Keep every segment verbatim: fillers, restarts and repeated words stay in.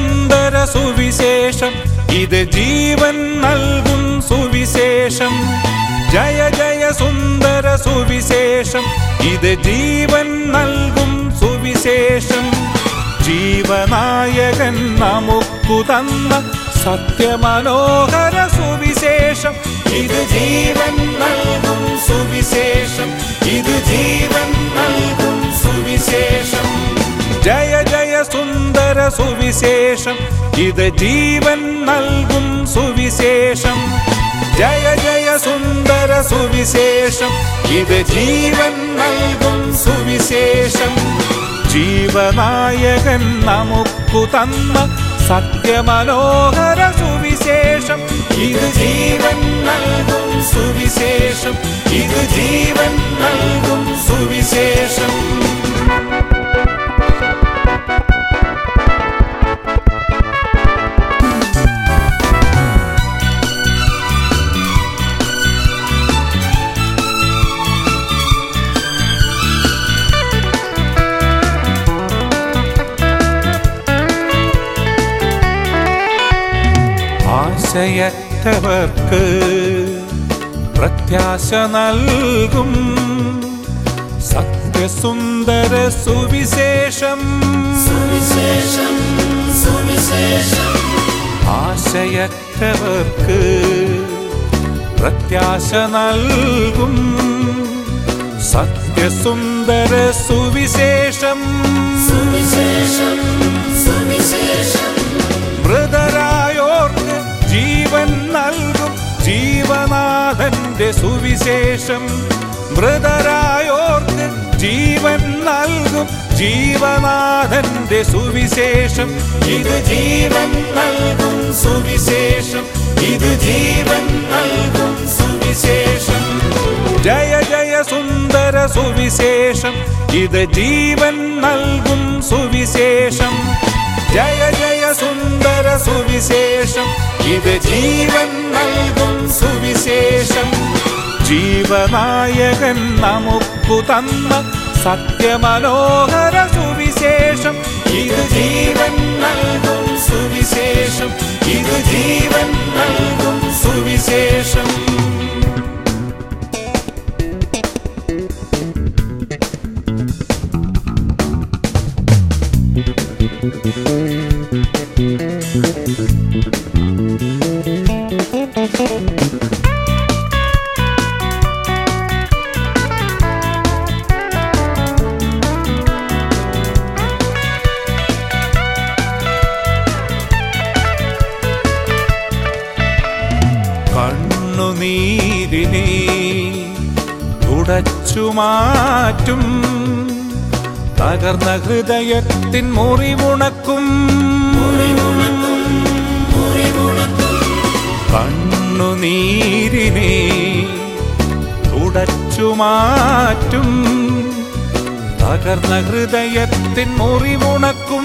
സുന്ദര സുവിശേഷം ഇത് ജീവൻ നൽകും സുവിശേഷം. ജയ ജയ സുന്ദര സുവിശേഷം ഇത് ജീവൻ നൽകും സുവിശേഷം. ജീവനായകൻ നമുക്കു തന്ന സത്യമനോഹര സുവിശേഷം ഇത് ജീവൻ നൽകും സുവിശേഷം. ഇത് ജീവൻ നൽകും സുവിശേഷം. ജയ ജയ സുന്ദര സുവിശേഷം ഇത് ജീവൻ നൽകും സുവിശേഷം. ജയ ജയ സുന്ദര സുവിശേഷം ഇത് ജീവൻ നൽകും സുവിശേഷം. ജീവനായകൻ നമുക്കു തന്ന സത്യമനോഹര സുവിശേഷം ഇത് ജീവൻ നൽകും സുവിശേഷം. ഇത് ജീവൻ നൽകും സുവിശേഷം. ആശയറ്റവർക്ക് പ്രത്യാശ നൽകും സത്യസുന്ദര സുവിശേഷം. ആശയറ്റവർക്ക് പ്രത്യാശ നൽകും സത്യസുന്ദര സുവിശേഷം. മൃതരായോർക്ക് ജീവൻ നൽകും ജീവനാഥന്റെ സുവിശേഷം. മൃതരായോർക്ക് ജീവൻ നൽകും ജീവനാഥന്റെ സുവിശേഷം. ഇത് ജീവൻ നൽകും സുവിശേഷം. ഇത് ജീവൻ നൽകും സുവിശേഷം. ജയ ജയ സുന്ദര സുവിശേഷം ഇത് ജീവൻ നൽകും സുവിശേഷം. ജയ ജയ സുന്ദര സുവിശേഷം ഇത് ജീവൻ നൽകും സുവിശേഷം. ജീവനായകൻ നമുക്കു തന്ന സത്യമനോഹര സുവിശേഷം ഇത് ജീവൻ നൽകും സുവിശേഷം. ഇത് ജീവൻ നൽകും സുവിശേഷം. കണ്ണുനീരിനെ തുടച്ചുമാറ്റും തകർന്ന ഹൃദയത്തിൻ മുറിവുണക്കും. കണ്ണുനീരിനെ തുടച്ചുമാറ്റും തകർന്ന ഹൃദയത്തിൻ മുറിവുണക്കും.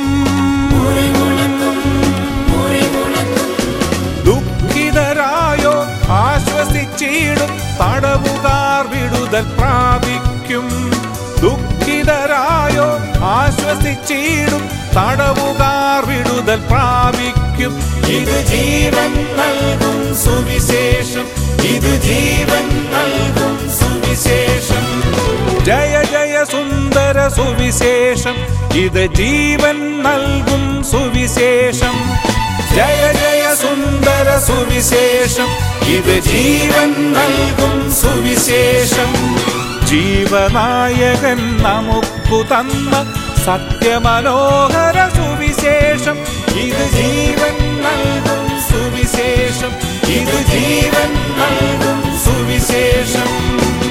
ദുഃഖിതരായോ ആശ്വസിച്ചിടും തടവുകാർ വിടുതൽ പ്രാപിക്കും. ദുഃഖിതരായോ ആശ്വസിച്ചിടും തടവുകാർ വിടുതൽ പ്രാപിക്കും. ഇത് ജീവൻ നൽകും സുവിശേഷം. ഇത് ജീവൻ നൽകും സുവിശേഷം. ജയ ജയ സുന്ദര സുവിശേഷം ഇത് ജീവൻ നൽകും സുവിശേഷം. ജയ ജയ സുന്ദര സുവിശേഷം ഇത് ജീവൻ നൽകും സുവിശേഷം. ജീവനായകൻ നമുക്കു തന്ന സത്യമനോഹര സുവിശേഷം ഇത് ജീവൻ നൽകും സുവിശേഷം. ഇത് ജീവൻ നൽകും സുവിശേഷം.